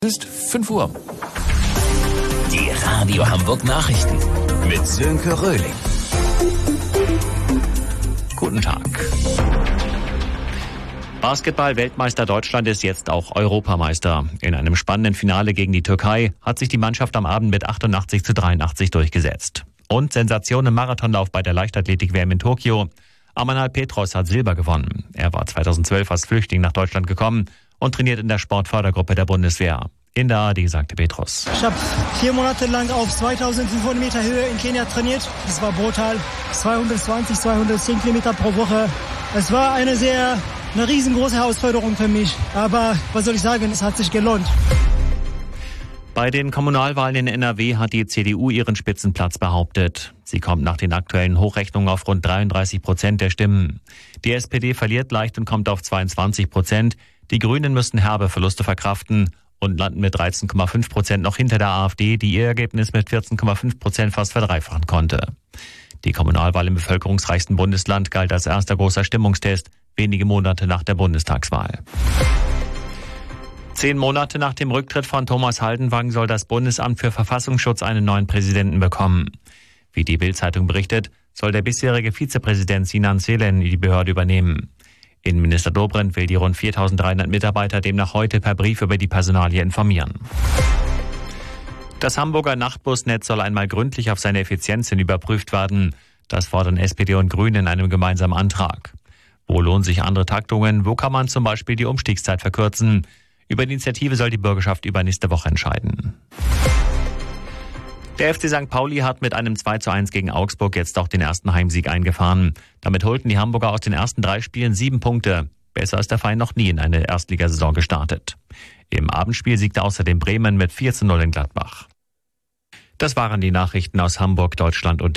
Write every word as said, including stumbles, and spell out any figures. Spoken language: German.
Es ist fünf Uhr. Die Radio Hamburg Nachrichten mit Sönke Röhling. Guten Tag. Basketball-Weltmeister Deutschland ist jetzt auch Europameister. In einem spannenden Finale gegen die Türkei hat sich die Mannschaft am Abend mit achtundachtzig zu dreiundachtzig durchgesetzt. Und Sensation im Marathonlauf bei der Leichtathletik-W M in Tokio. Amanal Petros hat Silber gewonnen. Er war zweitausendzwölf als Flüchtling nach Deutschland gekommen und trainiert in der Sportfördergruppe der Bundeswehr. In der A D sagte Petros: Ich habe vier Monate lang auf zweitausendfünfhundert Meter Höhe in Kenia trainiert. Das war brutal. zweihundertzwanzig, zweihundertzehn Kilometer pro Woche. Es war eine sehr, eine riesengroße Herausforderung für mich. Aber was soll ich sagen, es hat sich gelohnt. Bei den Kommunalwahlen in N R W hat die C D U ihren Spitzenplatz behauptet. Sie kommt nach den aktuellen Hochrechnungen auf rund dreiunddreißig Prozent der Stimmen. Die S P D verliert leicht und kommt auf zweiundzwanzig Prozent. Die Grünen müssen herbe Verluste verkraften und landen mit dreizehn Komma fünf Prozent noch hinter der AfD, die ihr Ergebnis mit vierzehn Komma fünf Prozent fast verdreifachen konnte. Die Kommunalwahl im bevölkerungsreichsten Bundesland galt als erster großer Stimmungstest, wenige Monate nach der Bundestagswahl. Zehn Monate nach dem Rücktritt von Thomas Haldenwang soll das Bundesamt für Verfassungsschutz einen neuen Präsidenten bekommen. Wie die Bild-Zeitung berichtet, soll der bisherige Vizepräsident Sinan Selen die Behörde übernehmen. Innenminister Dobrindt will die rund viertausenddreihundert Mitarbeiter demnach heute per Brief über die Personalie informieren. Das Hamburger Nachtbusnetz soll einmal gründlich auf seine Effizienz hin überprüft werden. Das fordern S P D und Grüne in einem gemeinsamen Antrag. Wo lohnen sich andere Taktungen? Wo kann man zum Beispiel die Umstiegszeit verkürzen? Über die Initiative soll die Bürgerschaft übernächste Woche entscheiden. Der F C Sankt Pauli hat mit einem zwei zu eins gegen Augsburg jetzt auch den ersten Heimsieg eingefahren. Damit holten die Hamburger aus den ersten drei Spielen sieben Punkte. Besser ist der Verein noch nie in eine Erstligasaison gestartet. Im Abendspiel siegte außerdem Bremen mit vier zu null in Gladbach. Das waren die Nachrichten aus Hamburg, Deutschland und